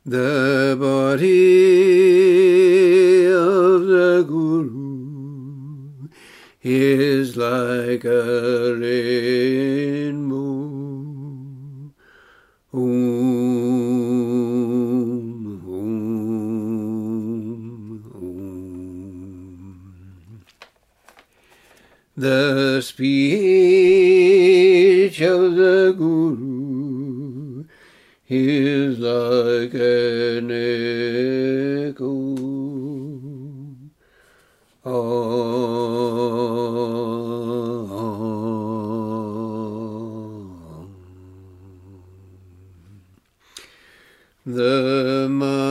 The body of the Guru is like a rainbow. Om, Om, Om. The speech of the Guru is like an echo. The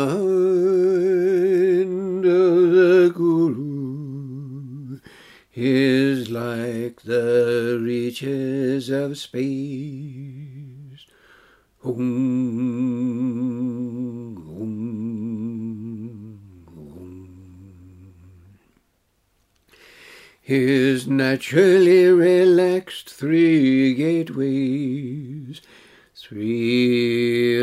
mind of the Guru is like the reaches of space. Om, Om, Om. His naturally relaxed three gateways, three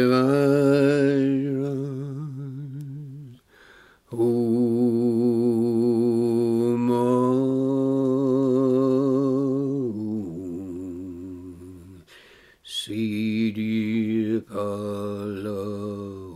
vajras. Om, Om, Siddhi Pala.